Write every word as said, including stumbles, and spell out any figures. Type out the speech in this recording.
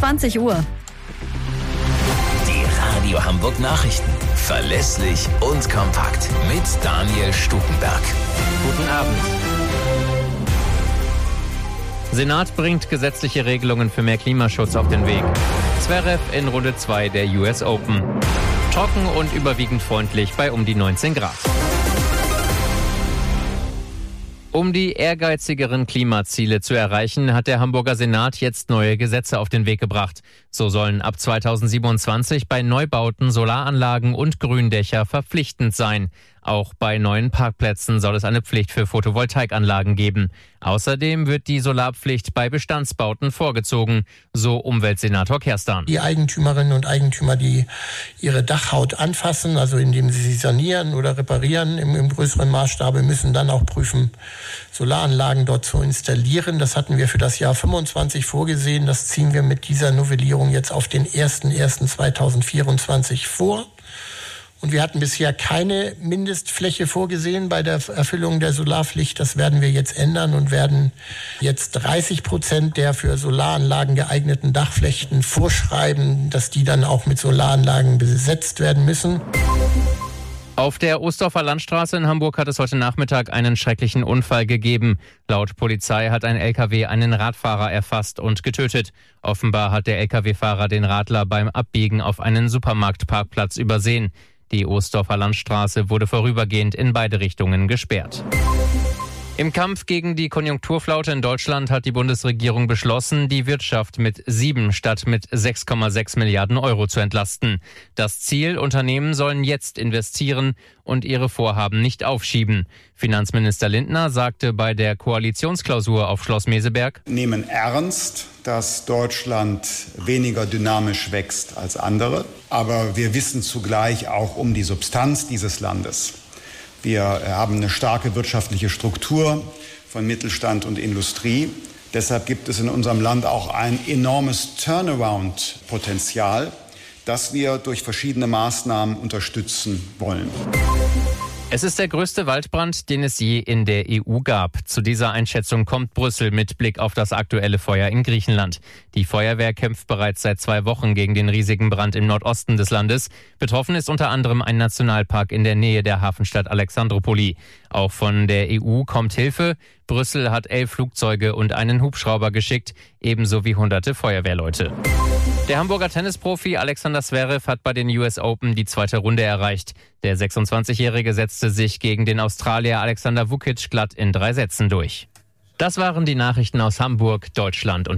zwanzig Uhr. Die Radio Hamburg Nachrichten. Verlässlich und kompakt. Mit Daniel Stukenberg. Guten Abend. Senat bringt gesetzliche Regelungen für mehr Klimaschutz auf den Weg. Zverev in Runde zwei der U S Open. Trocken und überwiegend freundlich bei um die neunzehn Grad. Um die ehrgeizigeren Klimaziele zu erreichen, hat der Hamburger Senat jetzt neue Gesetze auf den Weg gebracht. So sollen ab zweitausendsiebenundzwanzig bei Neubauten Solaranlagen und Gründächer verpflichtend sein. Auch bei neuen Parkplätzen soll es eine Pflicht für Photovoltaikanlagen geben. Außerdem wird die Solarpflicht bei Bestandsbauten vorgezogen, so Umweltsenator Kerstan. Die Eigentümerinnen und Eigentümer, die ihre Dachhaut anfassen, also indem sie sie sanieren oder reparieren im, im größeren Maßstab, müssen dann auch prüfen, Solaranlagen dort zu installieren. Das hatten wir für das Jahr fünfundzwanzig vorgesehen. Das ziehen wir mit dieser Novellierung jetzt auf den ersten ersten zweitausendvierundzwanzig vor. Und wir hatten bisher keine Mindestfläche vorgesehen bei der Erfüllung der Solarpflicht. Das werden wir jetzt ändern und werden jetzt dreißig Prozent der für Solaranlagen geeigneten Dachflächen vorschreiben, dass die dann auch mit Solaranlagen besetzt werden müssen. Auf der Ostdorfer Landstraße in Hamburg hat es heute Nachmittag einen schrecklichen Unfall gegeben. Laut Polizei hat ein L K W einen Radfahrer erfasst und getötet. Offenbar hat der L K W-Fahrer den Radler beim Abbiegen auf einen Supermarktparkplatz übersehen. Die Ostdorfer Landstraße wurde vorübergehend in beide Richtungen gesperrt. Im Kampf gegen die Konjunkturflaute in Deutschland hat die Bundesregierung beschlossen, die Wirtschaft mit sieben statt mit sechs Komma sechs Milliarden Euro zu entlasten. Das Ziel: Unternehmen sollen jetzt investieren und ihre Vorhaben nicht aufschieben. Finanzminister Lindner sagte bei der Koalitionsklausur auf Schloss Meseberg: Nehmen ernst, dass Deutschland weniger dynamisch wächst als andere. Aber wir wissen zugleich auch um die Substanz dieses Landes. Wir haben eine starke wirtschaftliche Struktur von Mittelstand und Industrie. Deshalb gibt es in unserem Land auch ein enormes Turnaround-Potenzial, das wir durch verschiedene Maßnahmen unterstützen wollen. Es ist der größte Waldbrand, den es je in der E U gab. Zu dieser Einschätzung kommt Brüssel mit Blick auf das aktuelle Feuer in Griechenland. Die Feuerwehr kämpft bereits seit zwei Wochen gegen den riesigen Brand im Nordosten des Landes. Betroffen ist unter anderem ein Nationalpark in der Nähe der Hafenstadt Alexandroupoli. Auch von der E U kommt Hilfe. Brüssel hat elf Flugzeuge und einen Hubschrauber geschickt, ebenso wie hunderte Feuerwehrleute. Der Hamburger Tennisprofi Alexander Zverev hat bei den U S Open die zweite Runde erreicht. Der sechsundzwanzigjährige setzte sich gegen den Australier Alexander Vukic glatt in drei Sätzen durch. Das waren die Nachrichten aus Hamburg, Deutschland und